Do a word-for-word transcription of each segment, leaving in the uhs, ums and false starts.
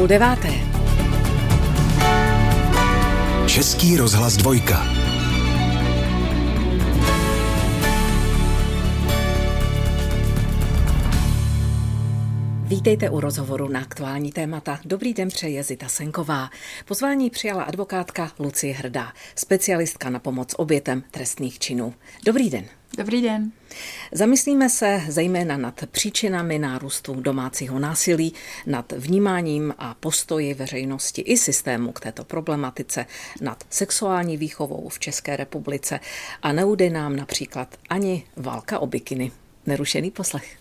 Půl deváté. Český rozhlas dvojka. Vítejte u rozhovoru na aktuální témata. Dobrý den, přeje Zita Senková. Pozvání přijala advokátka Lucie Hrdá, specialistka na pomoc obětem trestných činů. Dobrý den. Dobrý den. Zamyslíme se zejména nad příčinami nárůstu domácího násilí, nad vnímáním a postoji veřejnosti i systému k této problematice, nad sexuální výchovou v České republice a neujde nám například ani válka o bikiny. Nerušený poslech.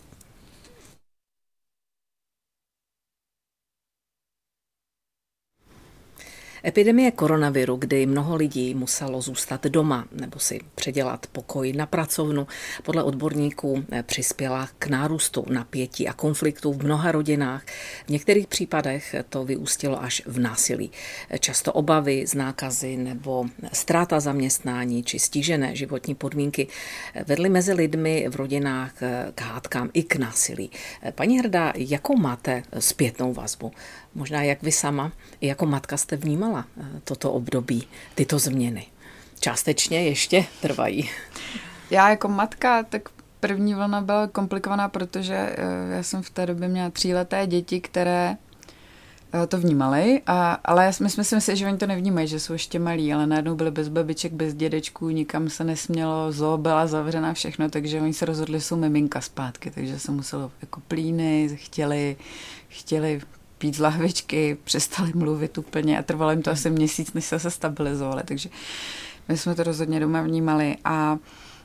Epidemie koronaviru, kdy mnoho lidí muselo zůstat doma nebo si předělat pokoj na pracovnu, podle odborníků přispěla k nárůstu napětí a konfliktů v mnoha rodinách. V některých případech to vyústilo až v násilí. Často obavy z nákazy nebo ztráta zaměstnání či stížené životní podmínky vedly mezi lidmi v rodinách k hádkám i k násilí. Paní Hrdá, jakou máte zpětnou vazbu? Možná jak vy sama, i jako matka jste vnímala toto období, tyto změny. Částečně ještě trvají. Já jako matka, tak první vlna byla komplikovaná, protože já jsem v té době měla tříleté děti, které to vnímaly, a, ale my jsme si mysleli, že oni to nevnímají, že jsou ještě malí, ale najednou byli bez babiček, bez dědečků, nikam se nesmělo, zoo byla zavřená, všechno, takže oni se rozhodli, že jsou miminka zpátky, takže se muselo jako plíny, chtěli, chtěli pít z lahvičky, přestali mluvit úplně a trvalo jim to asi měsíc, než se stabilizovali, takže my jsme to rozhodně doma vnímali. A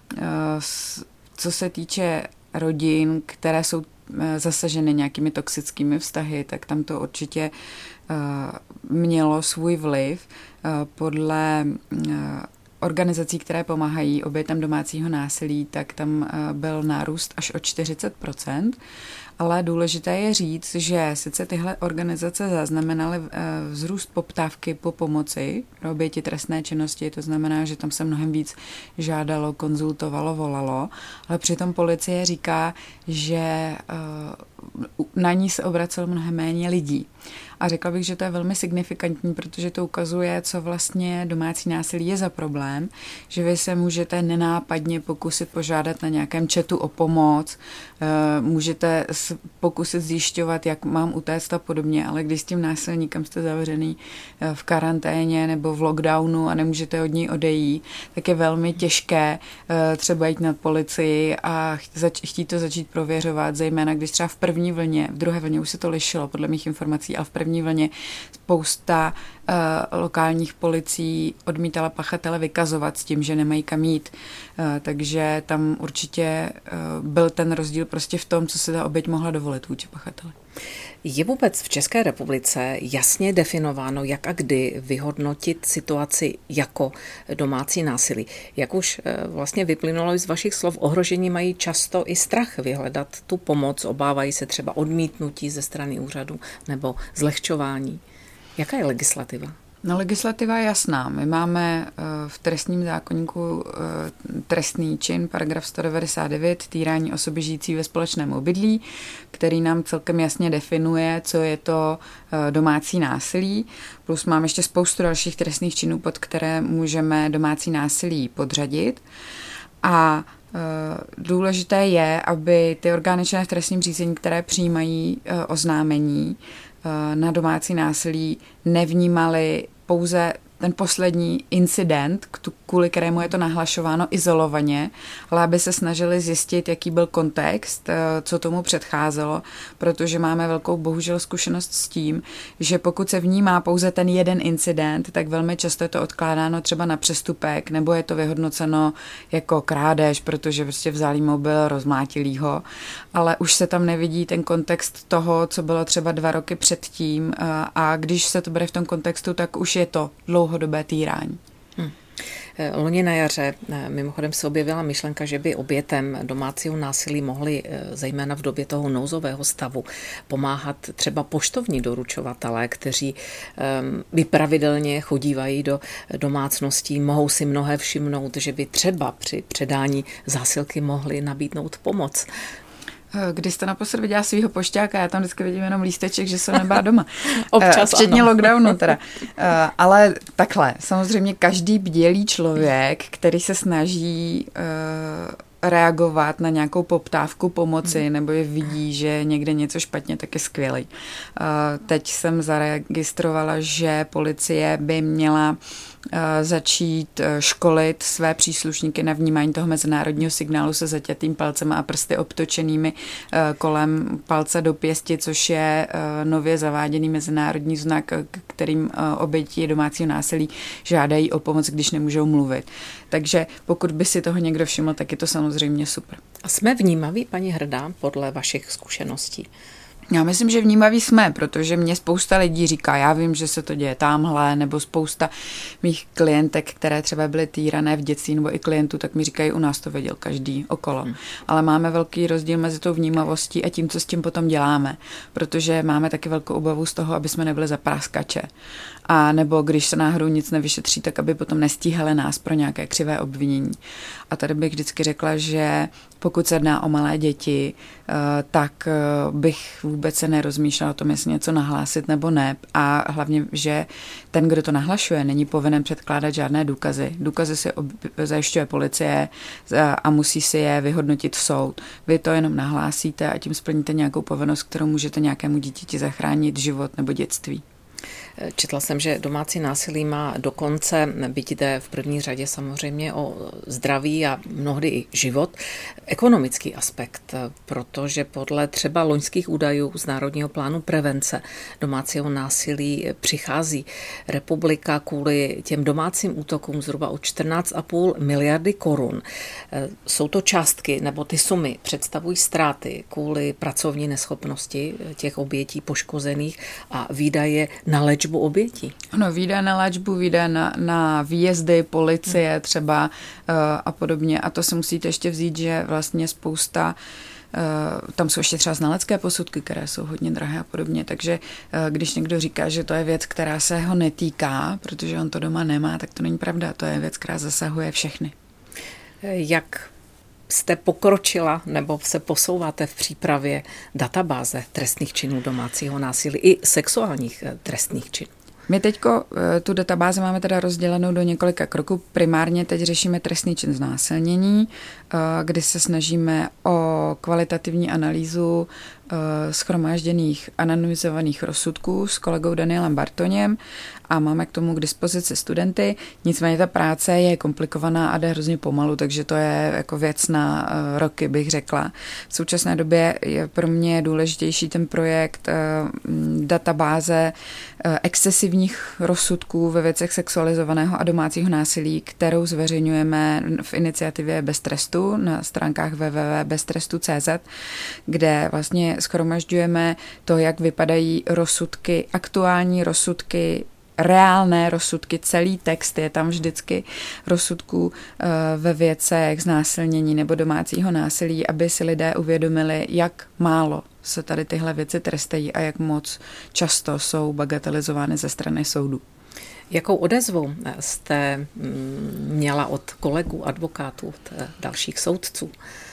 co se týče rodin, které jsou zasaženy nějakými toxickými vztahy, tak tam to určitě mělo svůj vliv. Podle organizací, které pomáhají obětem domácího násilí, tak tam byl nárůst až o čtyřicet procent. Ale důležité je říct, že sice tyhle organizace zaznamenaly vzrůst poptávky po pomoci pro oběti trestné činnosti, to znamená, že tam se mnohem víc žádalo, konzultovalo, volalo, ale přitom policie říká, že na ní se obracelo mnohem méně lidí. A řekla bych, že to je velmi signifikantní, protože to ukazuje, co vlastně domácí násilí je za problém, že vy se můžete nenápadně pokusit požádat na nějakém chatu o pomoc, můžete pokusit zjišťovat, jak mám utéct a podobně, ale když s tím násilníkem jste zavřený v karanténě nebo v lockdownu a nemůžete od něj odejít, tak je velmi těžké třeba jít na policii a chtít to začít prověřovat, zejména když třeba v první vlně, v druhé vlně už se to lišilo podle mých informací, ale v první vlně spousta uh, lokálních policií odmítala pachatele vykazovat s tím, že nemají kam jít. Uh, takže tam určitě uh, byl ten rozdíl prostě v tom, co se ta oběť mohla dovolit vůči pachateli. Je vůbec v České republice jasně definováno, jak a kdy vyhodnotit situaci jako domácí násilí? Jak už vlastně vyplynulo z vašich slov, ohrožení mají často i strach vyhledat tu pomoc, obávají se třeba odmítnutí ze strany úřadu nebo zlehčování. Jaká je legislativa? No, legislativa je jasná. My máme v trestním zákoníku trestný čin, paragraf sto devadesát devět, týrání osoby žijící ve společném obydlí, který nám celkem jasně definuje, co je to domácí násilí. Plus máme ještě spoustu dalších trestných činů, pod které můžeme domácí násilí podřadit. A důležité je, aby ty orgány činné v trestním řízení, které přijímají oznámení na domácí násilí, nevnímali pouze ten poslední incident, kvůli kterému je to nahlašováno izolovaně, ale aby se snažili zjistit, jaký byl kontext, co tomu předcházelo, protože máme velkou bohužel zkušenost s tím, že pokud se vnímá pouze ten jeden incident, tak velmi často je to odkládáno třeba na přestupek, nebo je to vyhodnoceno jako krádež, protože prostě vzali mobil, rozmlátili ho, ale už se tam nevidí ten kontext toho, co bylo třeba dva roky předtím, a když se to bere v tom kontextu, tak už je to dlouhodobé týrání. Hmm. Loni na jaře mimochodem se objevila myšlenka, že by obětem domácího násilí mohli zejména v době toho nouzového stavu pomáhat třeba poštovní doručovatelé, kteří by pravidelně chodívají do domácností, mohou si mnohé všimnout, že by třeba při předání zásilky mohli nabídnout pomoc. Když jste naposled viděla svýho pošťáka, já tam vždycky vidím jenom lísteček, že jsem nebyla doma. Občas Včetně ano. lockdownu teda. Ale takhle, samozřejmě každý bdělý člověk, který se snaží reagovat na nějakou poptávku pomoci hmm. nebo je vidí, že někde něco špatně, tak je skvělý. Teď jsem zaregistrovala, že policie by měla začít školit své příslušníky na vnímání toho mezinárodního signálu se zaťatým palcem a prsty obtočenými kolem palce do pěsti, což je nově zaváděný mezinárodní znak, kterým oběti domácího násilí žádají o pomoc, když nemůžou mluvit. Takže pokud by si toho někdo všiml, tak je to samozřejmě super. A jsme vnímaví, paní Hrdá, podle vašich zkušeností? Já myslím, že vnímaví jsme, protože mě spousta lidí říká, já vím, že se to děje tamhle, nebo spousta mých klientek, které třeba byly týrané v dětství, nebo i klientů, tak mi říkají, u nás to věděl každý okolo. Hmm. Ale máme velký rozdíl mezi tou vnímavostí a tím, co s tím potom děláme, protože máme taky velkou obavu z toho, aby jsme nebyli za práskače. A nebo když se náhodou nic nevyšetří, tak aby potom nestíhali nás pro nějaké křivé obvinění. A tady bych vždycky řekla, že pokud se jedná o malé děti, tak bych vůbec se nerozmýšlela o tom, jestli něco nahlásit nebo ne. A hlavně, že ten, kdo to nahlašuje, není povinen předkládat žádné důkazy. Důkazy si ob- zajišťuje policie a musí si je vyhodnotit soud. Vy to jenom nahlásíte a tím splníte nějakou povinnost, kterou můžete nějakému dítěti zachránit život nebo dětství. Četla jsem, že domácí násilí má dokonce, byť jde v první řadě samozřejmě o zdraví a mnohdy i život, ekonomický aspekt, protože podle třeba loňských údajů z Národního plánu prevence domácího násilí přichází republika kvůli těm domácím útokům zhruba o čtrnáct a půl miliardy korun. Jsou to částky, nebo ty sumy představují ztráty kvůli pracovní neschopnosti těch obětí poškozených a výdaje na léčbu obětí. Ano, výdaje na léčbu, výdaje na, na výjezdy, policie třeba uh, a podobně. A to se musíte ještě vzít, že vlastně spousta Uh, tam jsou ještě třeba znalecké posudky, které jsou hodně drahé a podobně, takže uh, když někdo říká, že to je věc, která se ho netýká, protože on to doma nemá, tak to není pravda, to je věc, která zasahuje všechny. Jak jste pokročila nebo se posouváte v přípravě databáze trestných činů domácího násilí i sexuálních trestných činů? My teďko tu databázi máme teda rozdělenou do několika kroků. Primárně teď řešíme trestný čin znásilnění, kdy se snažíme o kvalitativní analýzu shromážděných anonymizovaných rozsudků s kolegou Danielem Bartoněm a máme k tomu k dispozici studenty. Nicméně ta práce je komplikovaná a jde hrozně pomalu, takže to je jako věc na roky, bych řekla. V současné době je pro mě důležitější ten projekt databáze excesivních rozsudků ve věcech sexualizovaného a domácího násilí, kterou zveřejňujeme v iniciativě Bez trestu na stránkách w w w tečka bez trestu tečka c z, kde vlastně shromažďujeme to, jak vypadají rozsudky, aktuální rozsudky, reálné rozsudky, celý text je tam vždycky rozsudků ve věcech znásilnění nebo domácího násilí, aby si lidé uvědomili, jak málo se tady tyhle věci trestají a jak moc často jsou bagatelizovány ze strany soudu. Jakou odezvu jste měla od kolegů, advokátů, od dalších soudců?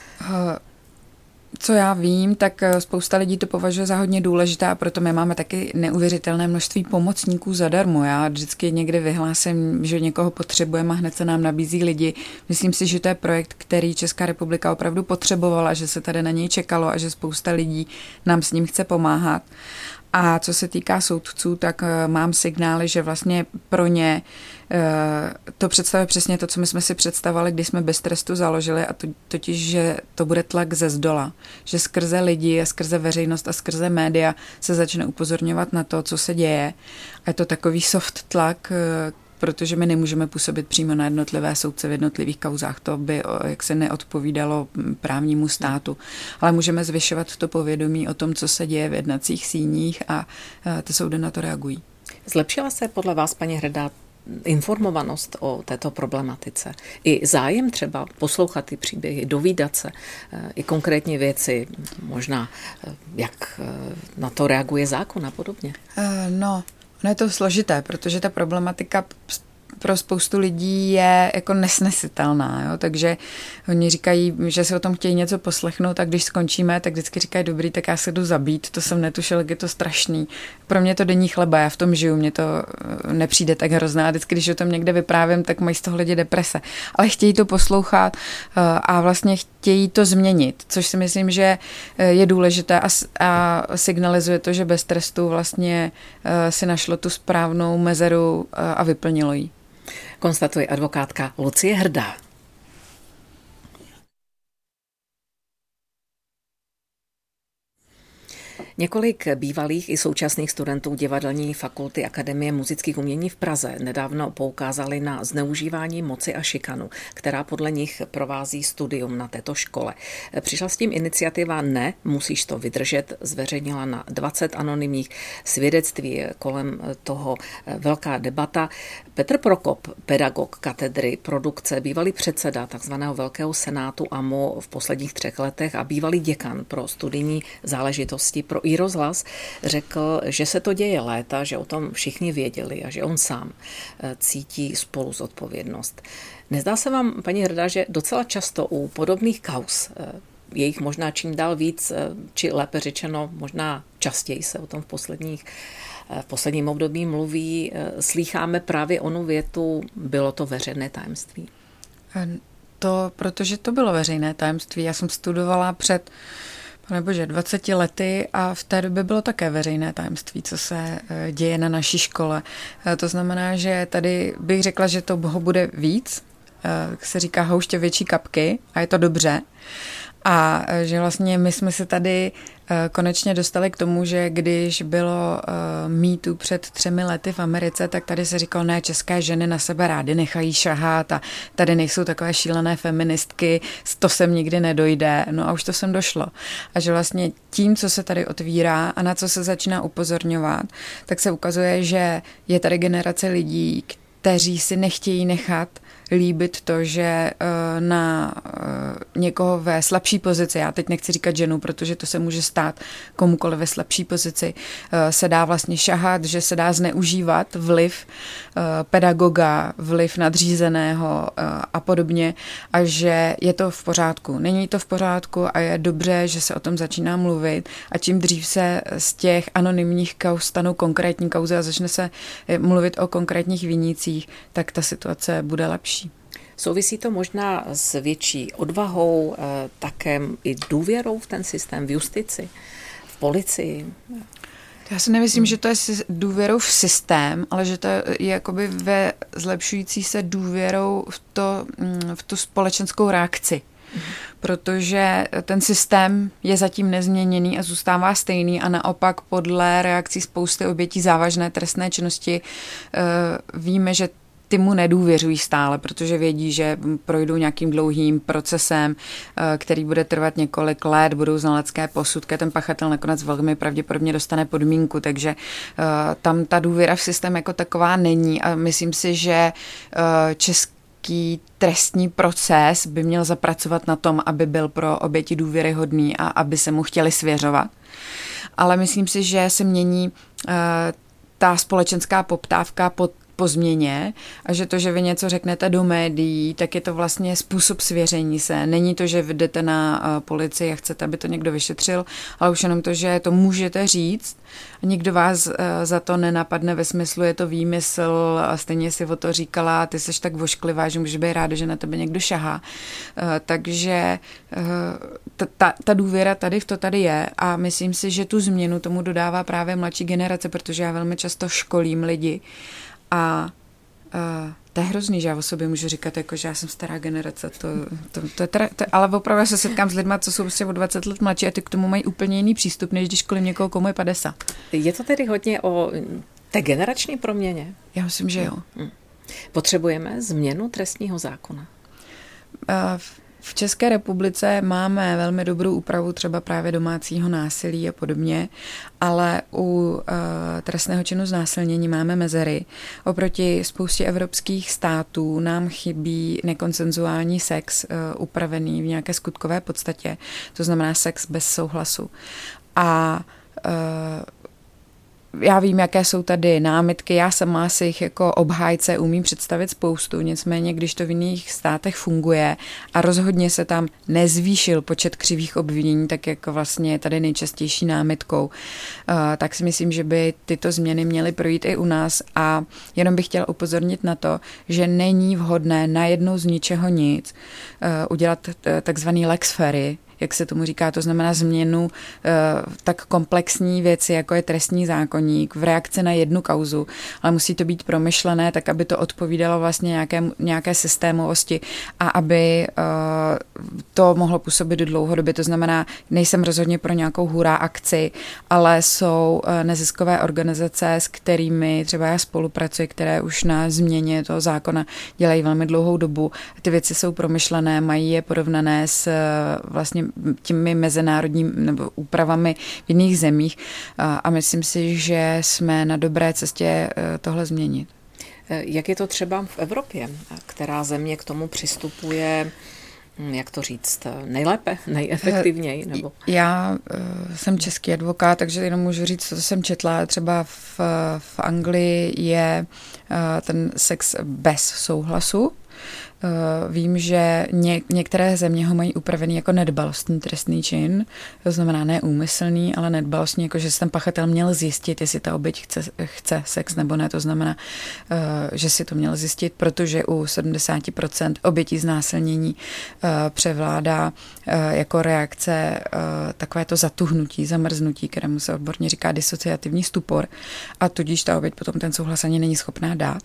Co já vím, tak spousta lidí to považuje za hodně důležité a proto my máme taky neuvěřitelné množství pomocníků zadarmo. Já vždycky někdy vyhlásím, že někoho potřebujeme a hned se nám nabízí lidi. Myslím si, že to je projekt, který Česká republika opravdu potřebovala, že se tady na něj čekalo a že spousta lidí nám s ním chce pomáhat. A co se týká soudců, tak mám signály, že vlastně pro ně to představuje přesně to, co my jsme si představovali, když jsme Bez trestu založili, a to, totiž, že to bude tlak ze zdola, že skrze lidi a skrze veřejnost a skrze média se začne upozorňovat na to, co se děje. A je to takový soft tlak, protože my nemůžeme působit přímo na jednotlivé soudce v jednotlivých kauzách. To by jak se neodpovídalo právnímu státu. Ale můžeme zvyšovat to povědomí o tom, co se děje v jednacích síních a ty soudy na to reagují. Zlepšila se podle vás, paní Hrdá, informovanost o této problematice? I zájem třeba poslouchat ty příběhy, dovídat se, i konkrétní věci, možná jak na to reaguje zákon a podobně? No, No je to složité, protože ta problematika pro spoustu lidí je jako nesnesitelná, jo? Takže oni říkají, že si o tom chtějí něco poslechnout a když skončíme, tak vždycky říkají, dobrý, tak já se jdu zabít, to jsem netušil, jak je to strašný. Pro mě to denní chleba, já v tom žiju, mně to nepřijde tak hrozné a vždycky, když o tom někde vyprávím, tak mají z toho lidi deprese. Ale chtějí to poslouchat a vlastně chtějí to změnit, což si myslím, že je důležité a, a signalizuje to, že bez trestu vlastně si našlo tu správnou mezeru a vyplnilo ji. Konstatuje advokátka Lucie Hrdá. Několik bývalých i současných studentů Divadelní fakulty Akademie muzických umění v Praze nedávno poukázali na zneužívání moci a šikanu, která podle nich provází studium na této škole. Přišla s tím iniciativa Ne, musíš to vydržet, zveřejnila na dvacet anonymních svědectví, kolem toho velká debata. Petr Prokop, pedagog katedry produkce, bývalý předseda takzvaného Velkého senátu A M O v posledních třech letech a bývalý děkan pro studijní záležitosti pro i rozhlas, řekl, že se to děje léta, že o tom všichni věděli a že on sám cítí spolu zodpovědnost. Nezdá se vám, paní Hrdá, že docela často u podobných kauz, je jich možná čím dál víc, či lépe řečeno, možná častěji se o tom v posledních v posledním období mluví, slýcháme právě onu větu, bylo to veřejné tajemství? To, protože to bylo veřejné tajemství. Já jsem studovala před Pane bože, dvaceti lety a v té době bylo také veřejné tajemství, co se děje na naší škole. To znamená, že tady bych řekla, že toho bude víc, se říká houště větší kapky a je to dobře. A že vlastně my jsme se tady konečně dostali k tomu, že když bylo Me Too před třemi lety v Americe, tak tady se říkalo, ne, české ženy na sebe rády nechají šahat a tady nejsou takové šílené feministky, to sem nikdy nedojde. No a už to sem došlo. A že vlastně tím, co se tady otvírá a na co se začíná upozorňovat, tak se ukazuje, že je tady generace lidí, kteří si nechtějí nechat líbit to, že na někoho ve slabší pozici, já teď nechci říkat ženu, protože to se může stát komukoliv ve slabší pozici, se dá vlastně šahat, že se dá zneužívat vliv pedagoga, vliv nadřízeného a podobně a že je to v pořádku. Není to v pořádku a je dobře, že se o tom začíná mluvit a čím dřív se z těch anonymních kauz stanou konkrétní kauzy a začne se mluvit o konkrétních vinících, tak ta situace bude lepší. Souvisí to možná s větší odvahou, také i důvěrou v ten systém, v justici, v policii? Já si nemyslím, hmm. že to je důvěrou v systém, ale že to je jakoby ve zlepšující se důvěrou v, to, v tu společenskou reakci. Hmm. Protože ten systém je zatím nezměněný a zůstává stejný a naopak podle reakcí spousty obětí závažné trestné činnosti víme, že ty mu nedůvěřují stále, protože vědí, že projdou nějakým dlouhým procesem, který bude trvat několik let, budou znalecké posudky, ten pachatel nakonec velmi pravděpodobně dostane podmínku, takže tam ta důvěra v systém jako taková není a myslím si, že český trestní proces by měl zapracovat na tom, aby byl pro oběti důvěryhodný a aby se mu chtěli svěřovat. Ale myslím si, že se mění ta společenská poptávka po po změně a že to, že vy něco řeknete do médií, tak je to vlastně způsob svěření se. Není to, že vy jdete na policii a chcete, aby to někdo vyšetřil, ale už jenom to, že to můžete říct a nikdo vás za to nenapadne ve smyslu, je to výmysl a stejně si o to říkala, ty seš tak vošklivá, že můžeš být ráda, že na tebe někdo šahá. Takže ta, ta, ta důvěra tady v to tady je a myslím si, že tu změnu tomu dodává právě mladší generace, protože já velmi často školím lidi a uh, to je hrozný, že já o sobě můžu říkat, jako, že já jsem stará generace, to, to, to je teda, to, ale opravdu já se setkám s lidmi, co jsou prostě o dvacet let mladší a ty k tomu mají úplně jiný přístup, než když školím někoho, komu je padesát. Je to tedy hodně o té generační proměně? Já myslím, že jo. Potřebujeme změnu trestního zákona? Uh, V České republice máme velmi dobrou úpravu třeba právě domácího násilí a podobně, ale u uh, trestného činu znásilnění máme mezery. Oproti spoustě evropských států nám chybí nekonsenzuální sex uh, upravený v nějaké skutkové podstatě, to znamená sex bez souhlasu. A uh, já vím, jaké jsou tady námitky, já sama si jich jako obhájce umím představit spoustu, nicméně, když to v jiných státech funguje a rozhodně se tam nezvýšil počet křivých obvinění, tak jako vlastně je tady nejčastější námitkou, tak si myslím, že by tyto změny měly projít i u nás a jenom bych chtěla upozornit na to, že není vhodné najednou z ničeho nic udělat takzvaný lex ferry, jak se tomu říká, to znamená změnu tak komplexní věci, jako je trestní zákoník v reakci na jednu kauzu, ale musí to být promyšlené, tak aby to odpovídalo vlastně nějaké, nějaké systémovosti a aby to mohlo působit dlouhodobě. To znamená, nejsem rozhodně pro nějakou hurá akci, ale jsou neziskové organizace, s kterými třeba já spolupracuji, které už na změně toho zákona dělají velmi dlouhou dobu. Ty věci jsou promyšlené, mají je porovnané s vlastně těmi mezinárodními nebo úpravami v jiných zemích a myslím si, že jsme na dobré cestě tohle změnit. Jak je to třeba v Evropě, která země k tomu přistupuje, jak to říct, nejlépe, nejefektivněji? Nebo? Já jsem český advokát, takže jenom můžu říct, co jsem četla. Třeba v, v Anglii je ten sex bez souhlasu. Vím, že ně, některé země ho mají upravený jako nedbalostní trestný čin, to znamená ne úmyslný, ale nedbalostní, jako že si ten pachatel měl zjistit, jestli ta oběť chce, chce sex nebo ne, to znamená, že si to měl zjistit, protože u sedmdesát procent obětí znásilnění převládá jako reakce takovéto zatuhnutí, zamrznutí, kterému se odborně říká disociativní stupor a tudíž ta oběť potom ten souhlas ani není schopná dát.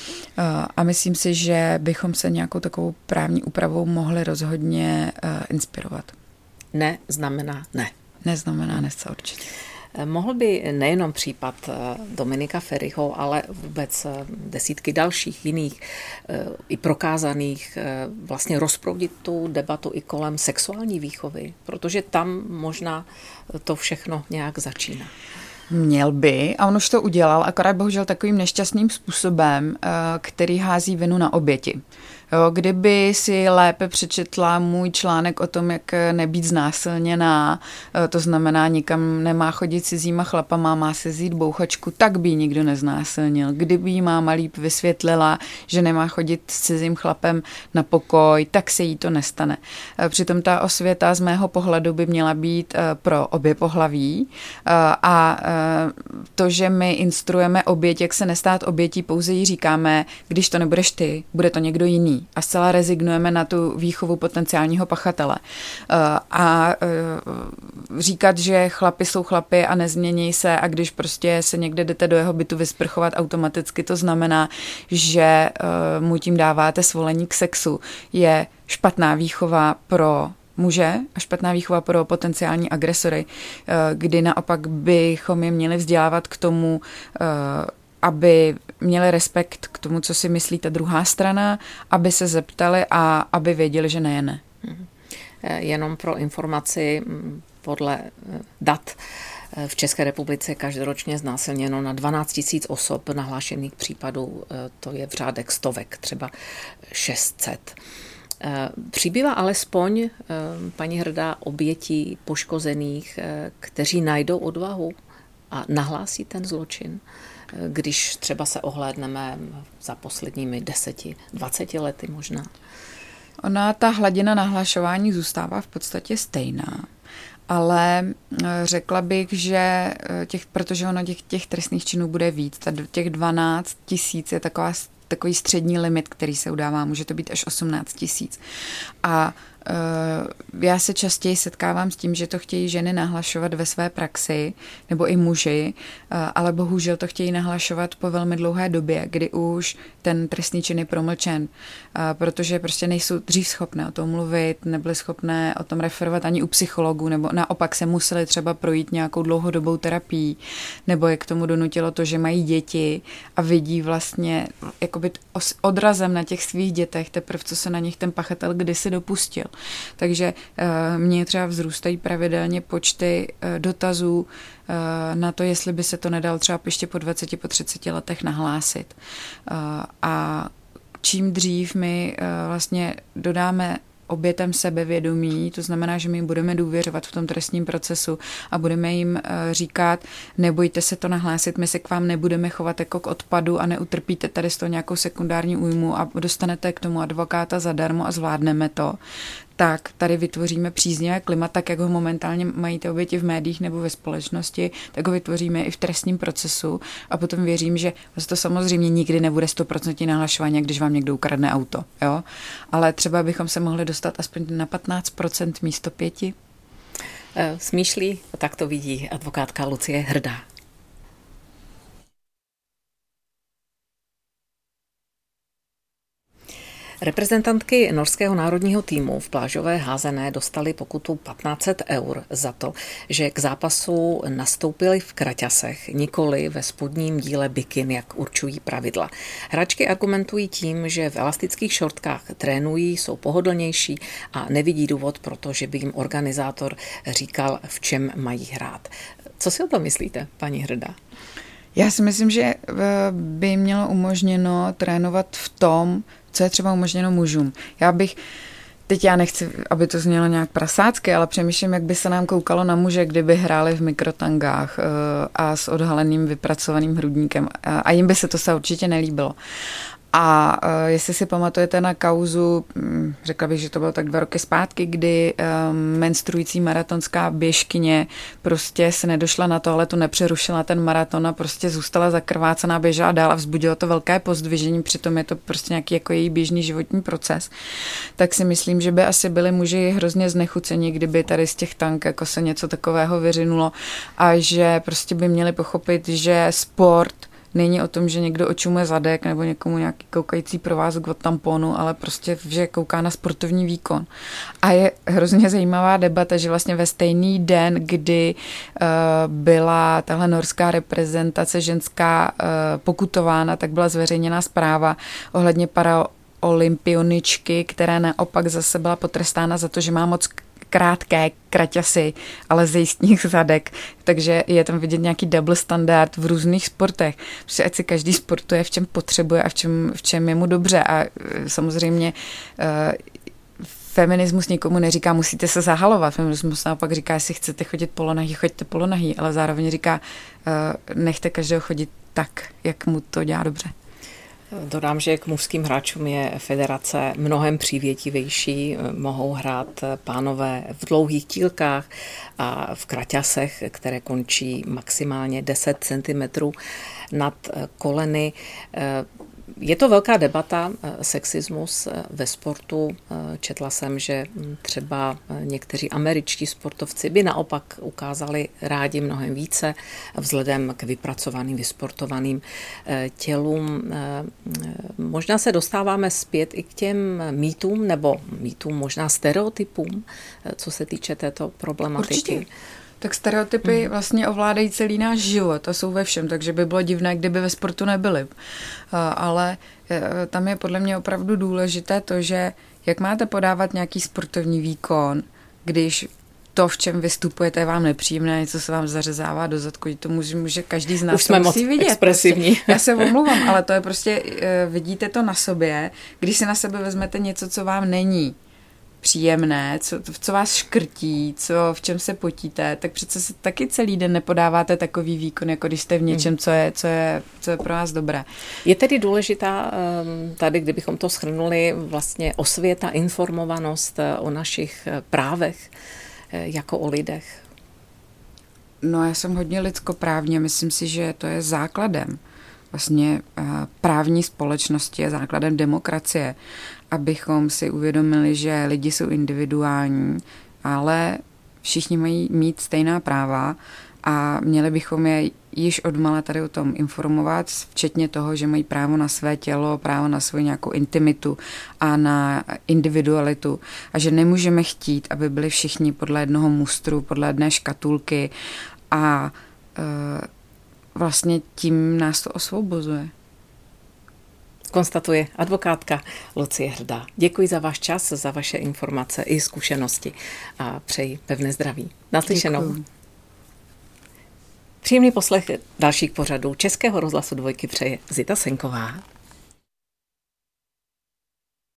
A myslím si, že bychom se nějakou takovou právní úpravou mohli rozhodně uh, inspirovat. Ne znamená ne. Neznamená ne, co určitě. Mohl by nejenom případ Dominika Feriho, ale vůbec desítky dalších jiných i prokázaných vlastně rozproudit tu debatu i kolem sexuální výchovy, protože tam možná to všechno nějak začíná. Měl by, a on už to udělal, akorát bohužel takovým nešťastným způsobem, který hází vinu na oběti. Jo, kdyby si lépe přečetla můj článek o tom, jak nebýt znásilněná, to znamená, nikam nemá chodit cizíma chlapama, má se vzít bouchačku, tak by ji nikdo neznásilnil. Kdyby jí máma líp vysvětlila, že nemá chodit s cizím chlapem na pokoj, tak se jí to nestane. Přitom ta osvěta z mého pohledu by měla být pro obě pohlaví a to, že my instruujeme oběť, jak se nestát obětí, pouze jí říkáme, když to nebudeš ty, bude to někdo jiný. A zcela rezignujeme na tu výchovu potenciálního pachatele. A říkat, že chlapi jsou chlapi a nezmění se a když prostě se někde jdete do jeho bytu vysprchovat automaticky, to znamená, že mu tím dáváte svolení k sexu, je špatná výchova pro muže a špatná výchova pro potenciální agresory, kdy naopak bychom je měli vzdělávat k tomu, aby měli respekt k tomu, co si myslí ta druhá strana, aby se zeptali a aby věděli, že ne je ne. Jenom pro informaci, podle dat v České republice je každoročně znásilněno na dvanáct tisíc osob, nahlášených případů, to je v řádech stovek, třeba šest set. Přibývá alespoň, paní Hrdá, obětí poškozených, kteří najdou odvahu a nahlásí ten zločin, když třeba se ohlédneme za posledními deseti, dvaceti lety možná? Ona, ta hladina nahlašování zůstává v podstatě stejná, ale řekla bych, že těch, protože ono těch, těch trestných činů bude víc, těch dvanáct tisíc je taková, takový střední limit, který se udává, může to být až osmnáct tisíc. A já se častěji setkávám s tím, že to chtějí ženy nahlašovat ve své praxi, nebo i muži, ale bohužel to chtějí nahlašovat po velmi dlouhé době, kdy už ten trestný čin je promlčen, protože prostě nejsou dřív schopné o tom mluvit, nebyly schopné o tom referovat ani u psychologů, nebo naopak se museli třeba projít nějakou dlouhodobou terapii, nebo je k tomu donutilo to, že mají děti a vidí vlastně jakoby odrazem na těch svých dětech teprve, co se na nich ten pachatel kdysi dopustil. Takže uh, mně třeba vzrůstají pravidelně počty uh, dotazů uh, na to, jestli by se to nedalo třeba ještě po dvaceti, po třiceti letech nahlásit. Uh, a čím dřív my uh, vlastně dodáme obětem sebevědomí, to znamená, že my jim budeme důvěřovat v tom trestním procesu a budeme jim říkat, nebojte se to nahlásit, my se k vám nebudeme chovat jako k odpadu a neutrpíte tady z toho nějakou sekundární újmu a dostanete k tomu advokáta zadarmo a zvládneme to, tak tady vytvoříme příznivé klima, tak jak ho momentálně mají ty oběti v médiích nebo ve společnosti, tak ho vytvoříme i v trestním procesu a potom věřím, že to samozřejmě nikdy nebude sto procent nahlašování, když vám někdo ukradne auto, jo? Ale třeba bychom se mohli dostat aspoň na patnáct procent místo pěti. Smýšlí, tak to vidí advokátka Lucie Hrdá. Reprezentantky norského národního týmu v plážové házené dostaly pokutu patnáct set eur za to, že k zápasu nastoupily v kraťasech, nikoli ve spodním díle bikin, jak určují pravidla. Hráčky argumentují tím, že v elastických šortkách trénují, jsou pohodlnější a nevidí důvod, protože by jim organizátor říkal, v čem mají hrát. Co si o tom myslíte, paní Hrdá? Já si myslím, že by mělo umožněno trénovat v tom, co je třeba umožněno mužům. Já bych, teď já nechci, aby to znělo nějak prasácky, ale přemýšlím, jak by se nám koukalo na muže, kdyby hráli v mikrotangách a s odhaleným vypracovaným hrudníkem. A jim by se to se určitě nelíbilo. A uh, jestli si pamatujete na kauzu, řekla bych, že to bylo tak dva roky zpátky, kdy um, menstruující maratonská běžkyně prostě se nedošla na to, ale to nepřerušila ten maraton a prostě zůstala zakrvácená, běžela dál a vzbudilo to velké pozdvižení, přitom je to prostě nějaký jako její běžný životní proces. Tak si myslím, že by asi byli muži hrozně znechuceni, kdyby tady z těch tank jako se něco takového vyřinulo a že prostě by měli pochopit, že sport není o tom, že někdo očumuje zadek nebo někomu nějaký koukající provázek od tamponu, ale prostě, že kouká na sportovní výkon. A je hrozně zajímavá debata, že vlastně ve stejný den, kdy uh, byla tahle norská reprezentace ženská uh, pokutována, tak byla zveřejněna zpráva ohledně paraolympioničky, která naopak zase byla potrestána za to, že má moc krátké kraťasy, ale ze jistních zadek, takže je tam vidět nějaký double standard v různých sportech, protože ať si každý sportuje, v čem potřebuje a v čem, v čem je mu dobře a samozřejmě uh, feminismus nikomu neříká, musíte se zahalovat, feminismus naopak říká, jestli chcete chodit polonahý, choďte polonahý, ale zároveň říká, uh, nechte každého chodit tak, jak mu to dělá dobře. Dodám, že k mužským hráčům je federace mnohem přívětivější. Mohou hrát pánové v dlouhých tílkách a v kraťasech, které končí maximálně deset centimetrů nad koleny. Je to velká debata, sexismus ve sportu. Četla jsem, že třeba někteří američtí sportovci by naopak ukázali rádi mnohem více vzhledem k vypracovaným, vysportovaným tělům. Možná se dostáváme zpět i k těm mýtům, nebo mýtům, možná stereotypům, co se týče této problematiky. Určitě. Tak stereotypy hmm. vlastně ovládají celý náš život a jsou ve všem, takže by bylo divné, kdyby ve sportu nebyly. Ale tam je podle mě opravdu důležité to, že jak máte podávat nějaký sportovní výkon, když to, v čem vystupujete, je vám nepříjemné, něco se vám zařezává do zadku, to může každý z nás Už jsme to musí moc vidět. Expresivní. Prostě. Já se omlouvám, ale to je prostě, vidíte to na sobě, když si na sebe vezmete něco, co vám není příjemné, co, co vás škrtí, co, v čem se potíte, tak přece se taky celý den nepodáváte takový výkon, jako když jste v něčem, co je, co je, co je pro vás dobré. Je tedy důležitá tady, kdybychom to shrnuli, vlastně osvěta, informovanost o našich právech jako o lidech? No, já jsem hodně lidskoprávně, myslím si, že to je základem vlastně právní společnosti, je základem demokracie, abychom si uvědomili, že lidi jsou individuální, ale všichni mají mít stejná práva a měli bychom je již odmala tady o tom informovat, včetně toho, že mají právo na své tělo, právo na svou nějakou intimitu a na individualitu a že nemůžeme chtít, aby byli všichni podle jednoho mustru, podle jedné škatulky a e, vlastně tím nás to osvobozuje. Konstatuje advokátka Lucie Hrdá. Děkuji za váš čas, za vaše informace i zkušenosti a přeji pevné zdraví. Naslyšenou. Děkuju. Příjemný poslech dalších pořadů Českého rozhlasu Dvojky přeje Zita Senková.